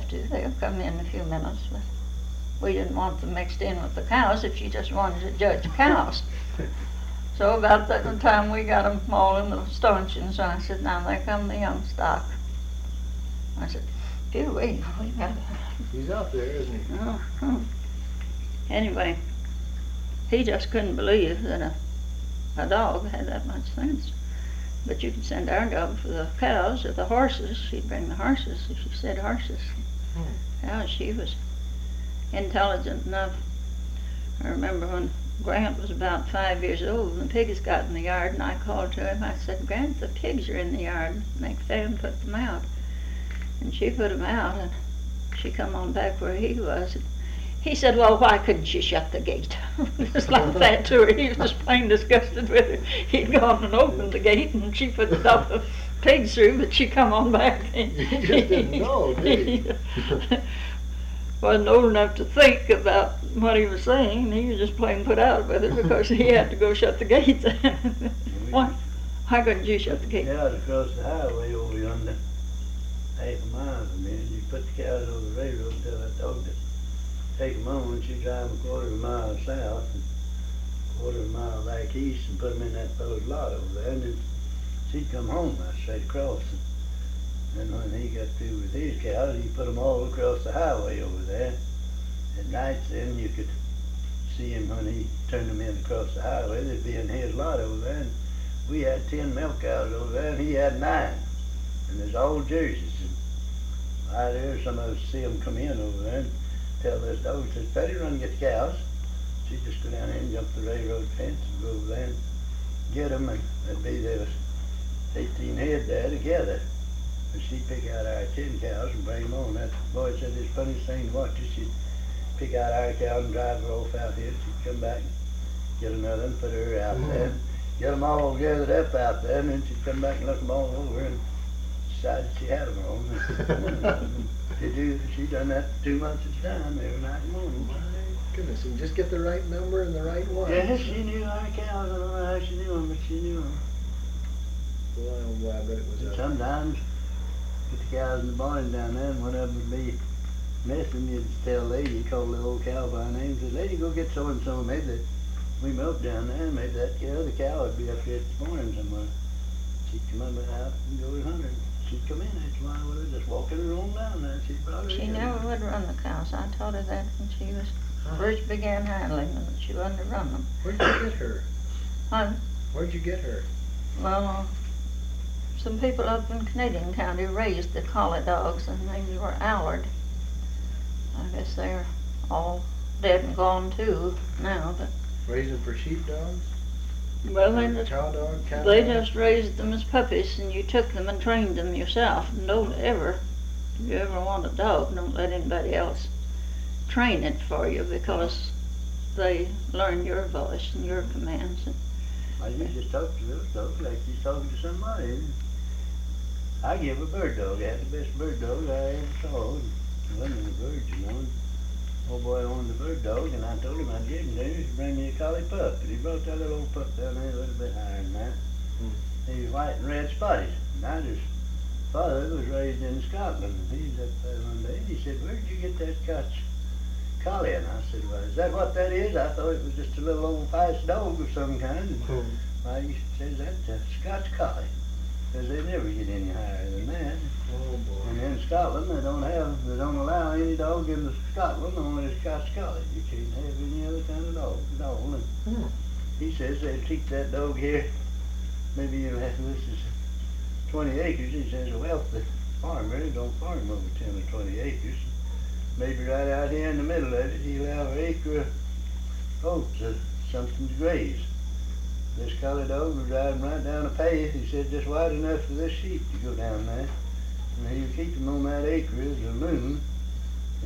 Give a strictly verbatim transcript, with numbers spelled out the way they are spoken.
have to. They'll come in a few minutes, but we didn't want them mixed in with the cows if you just wanted to judge cows. So about that time we got them all in the stanchions, and I said, now there come the young stock. I said, phew, we, we got He's out there, isn't he? uh-huh. Anyway, he just couldn't believe that a, a dog had that much sense. But you could send our dog for the cows or the horses. She'd bring the horses if you said horses. Hmm. Cows, she was intelligent enough. I remember when Grant was about five years old and the pigs got in the yard, and I called to him. I said, Grant, the pigs are in the yard. Make Fan put them out. And she put them out, and she come on back where he was. And he said, well, why couldn't you shut the gate? Just like that to her. He was just plain disgusted with her. He'd gone and opened the gate, and she put the dog, the pigs through, but she come on back. He just didn't know, did he? Wasn't old enough to think about what he was saying. He was just plain put out with it because he had to go shut the gate. Why? Why couldn't you shut the gate? Cows across the highway over yonder, half a mile from me. You put the cows over the railroad and tell that dog to take them on. She'd drive them a quarter of a mile south and a quarter of a mile back east and put them in that fellow's lot over there. And then she'd come home right straight across. And when he got through with his cows, he put them all across the highway over there. At night then you could see him when he turned them in across the highway. They'd be in his lot over there. And we had ten milk cows over there and he had nine. And there's all jerseys. And right there, some of us see them come in over there and tell this dog, says, Betty, run and get the cows. She'd just go down there and jump the railroad fence and go over there and get them. And there'd be, there was eighteen head there together. And she'd pick out our ten cows and bring them on. That boy said this funniest thing to watch is she'd pick out our cows and drive her off out here. She'd come back and get another and put her out mm-hmm. there. Get them all gathered up out there, and then she'd come back and look them all over and decided she had them all. She do. She done that two months at a time every night and morning. My goodness, and just get the right number and the right one. Yes, she knew our cows. I don't know how she knew them, but she knew them. Well, well, I bet it was. And a sometimes get the cows in the barn down there, and one of them would be messing. You'd tell a lady, call the old cow by name, say, "Lady, go get so and so." Maybe that we milk down there. Maybe that cow, the cow would be up here this morning somewhere. She'd come up out and go to hunter. She'd come in that's why with her, just walking her on down there. She probably. She never would run the cows. I taught her that when she was huh. first began handling them. She wasn't to run them. Where'd you get her? Huh? Where'd you get her? Well, uh, some people up in Canadian County raised the collie dogs, and they were Allard. I guess they're all dead and gone too now, but. Raising for sheepdogs? Well, they just, cow dog, cat they dog? just raised them as puppies, and you took them and trained them yourself. And don't ever, if you ever want a dog, don't let anybody else train it for you, because they learn your voice and your commands. And well, you just talk to those dogs like you're talking to somebody. I give a bird dog. I had the best bird dog I ever saw. One of the birds, you know. Old boy wanted the bird dog, and I told him I'd give him to him to bring me a collie pup. And he brought that little old pup down there a little bit higher than that. Mm. He was white and red spotted. Now his father was raised in Scotland. He was up there one day, and he said, "Where did you get that Scotch collie?" And I said, "Well, is that what that is? I thought it was just a little old fast dog of some kind." And mm. well, he says, "That's a Scotch collie." Because they never get any higher than that. Oh boy. And in Scotland, they don't have, they don't allow any dog in Scotland, only a Scotch collie. You can't have any other kind of dog at all. And hmm. he says they'll teach that dog here, maybe you have, this is twenty acres. He says a wealthy farmer, he don't farm over ten or twenty acres. Maybe right out here in the middle of it, he'll have an acre of oats or something to graze. This collie dog was riding right down a path. He said just wide enough for this sheep to go down there. And he'll keep him on that acre as a loon.